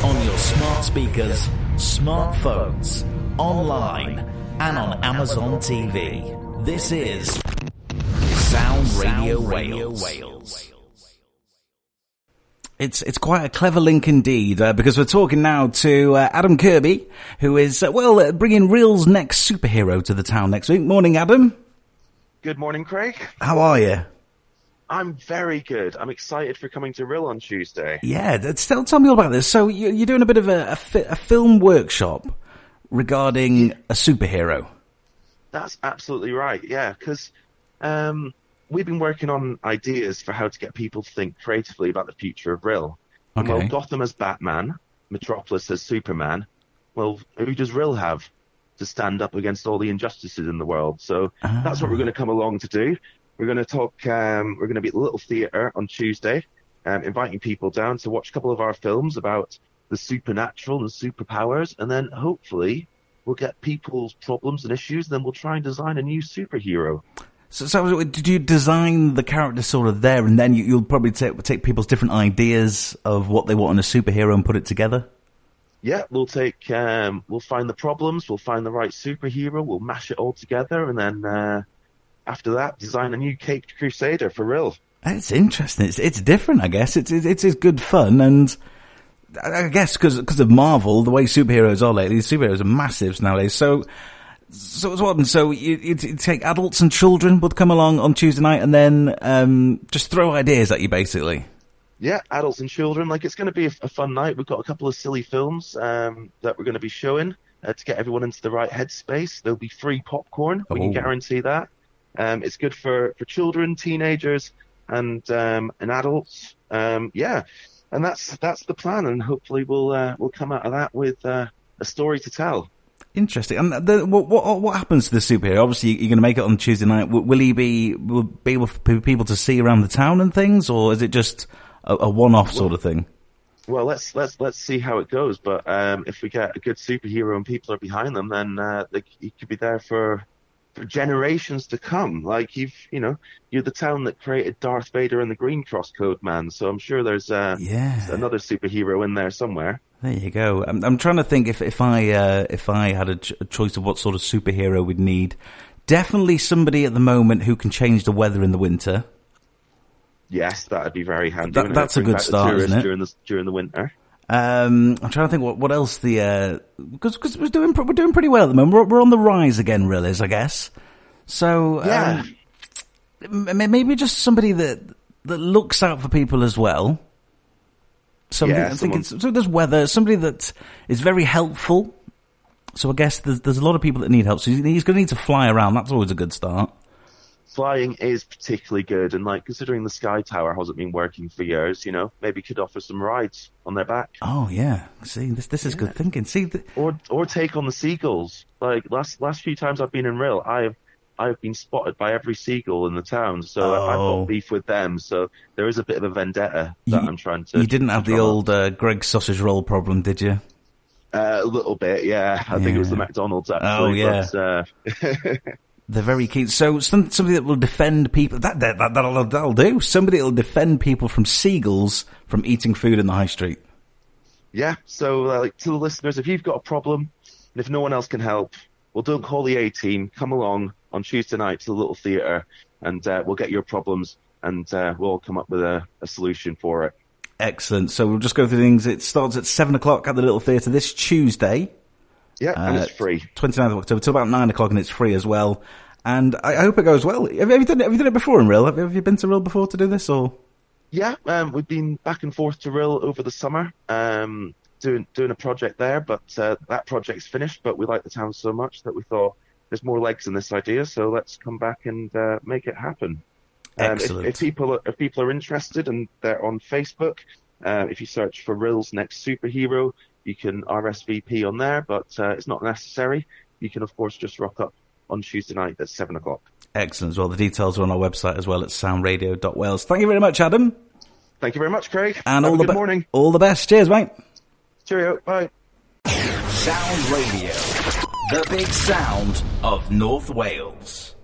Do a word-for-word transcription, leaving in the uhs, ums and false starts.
on your smart speakers, smartphones, online, and on Amazon T V. This is Sound Radio Wales. It's it's quite a clever link indeed, uh, because we're talking now to uh, Adam Kirby, who is, uh, well, uh, bringing Ril's next superhero to the town next week. Morning, Adam. Good morning, Craig. How are you? I'm very good. I'm excited for coming to Ril on Tuesday. Yeah, tell, tell me all about this. So you, you're doing a bit of a, a, fi- a film workshop regarding a superhero. That's absolutely right, yeah, because um, we've been working on ideas for how to get people to think creatively about the future of Ril. Okay. Well, Gotham as Batman, Metropolis as Superman. Well, who does Ril have to stand up against all the injustices in the world? So ah. that's what we're going to come along to do. We're going to talk, um, we're going to be at the Little Theatre on Tuesday, um, inviting people down to watch a couple of our films about the supernatural and superpowers, and then hopefully we'll get people's problems and issues, then we'll try and design a new superhero. So, so did you design the character sort of there, and then you, you'll probably take, take people's different ideas of what they want in a superhero and put it together? Yeah, we'll take, um, we'll find the problems, we'll find the right superhero, we'll mash it all together, and then uh, after that, design a new Caped Crusader for Ril. It's interesting. It's it's different, I guess. It's it's, it's good fun, and I guess because because of Marvel, the way superheroes are lately, superheroes are massive nowadays. So. So, so what? So you, you take adults and children would come along on Tuesday night, and then um, just throw ideas at you, basically. Yeah, adults and children. Like, it's going to be a, a fun night. We've got a couple of silly films um, that we're going to be showing uh, to get everyone into the right headspace. There'll be free popcorn. We oh. can guarantee that. Um, it's good for, for children, teenagers, and um, and adults. Um, yeah, and that's that's the plan. And hopefully we'll uh, we'll come out of that with uh, a story to tell. Interesting. And the, what, what what happens to the superhero? Obviously, you're going to make it on Tuesday night. Will, will he be will be able for people to see around the town and things, or is it just a, a one-off well, sort of thing? Well, let's let's let's see how it goes. But um, if we get a good superhero and people are behind them, then uh, they, he could be there for for generations to come. Like you've you know you're the town that created Darth Vader and the Green Cross Code Man, so I'm sure there's uh, yeah. another superhero in there somewhere. There you go. I'm, I'm trying to think if if I uh, if I had a, ch- a choice of what sort of superhero we'd need. Definitely somebody at the moment who can change the weather in the winter. Yes, that'd be very handy. That, that's a good start, isn't it? During the during the winter. Um, I'm trying to think what what else the uh, because because we're doing we're doing pretty well at the moment. We're, we're on the rise again, really, is I guess. So yeah, um, maybe just somebody that that looks out for people as well. Somebody, yeah, I someone... think it's, so there's weather, somebody that is very helpful. So I guess there's, there's a lot of people that need help. So he's going to need to fly around. That's always a good start. Flying is particularly good. And like, considering the Sky Tower hasn't been working for years, you know, maybe could offer some rides on their back. Oh, yeah. See, this this is yeah. good thinking. See, th- Or, or take on the seagulls. Like last, last few times I've been in Ril, I've, I've been spotted by every seagull in the town, so oh. I've got beef with them. So there is a bit of a vendetta that you, I'm trying to. You didn't have the old uh, Greg sausage roll problem, did you? Uh, a little bit, yeah. I yeah. think it was the McDonald's actually. Oh yeah. But, uh... They're very keen. So some, somebody that will defend people. That, that that that'll that'll do. Somebody that will defend people from seagulls from eating food in the high street. Yeah. So uh, like to the listeners, if you've got a problem, and if no one else can help, well, don't call the A team. Come along on Tuesday night to the Little Theatre, and uh, we'll get your problems, and uh, we'll come up with a, a solution for it. Excellent. So we'll just go through things. It starts at seven o'clock at the Little Theatre this Tuesday. Yeah, and uh, it's free. twenty-ninth of October till about nine o'clock, and it's free as well. And I, I hope it goes well. Have you, have you done it? Have you done it before in Ril? Have, have you been to Ril before to do this, or? Yeah, um, we've been back and forth to Ril over the summer. Um, doing doing a project there, but uh, that project's finished. But we like the town so much that we thought there's more legs in this idea, so let's come back and uh, make it happen. Um, Excellent. If, if people are, if people are interested and they're on Facebook, uh, if you search for Ril's Next Superhero, you can R S V P on there, but uh, it's not necessary. You can, of course, just rock up on Tuesday night at seven o'clock. Excellent as well. The details are on our website as well at soundradio dot wales. Thank you very much, Adam. Thank you very much, Craig. And Have all a the good be- morning. All the best. Cheers, mate. Cheerio. Bye. Sound Radio, the big sound of North Wales.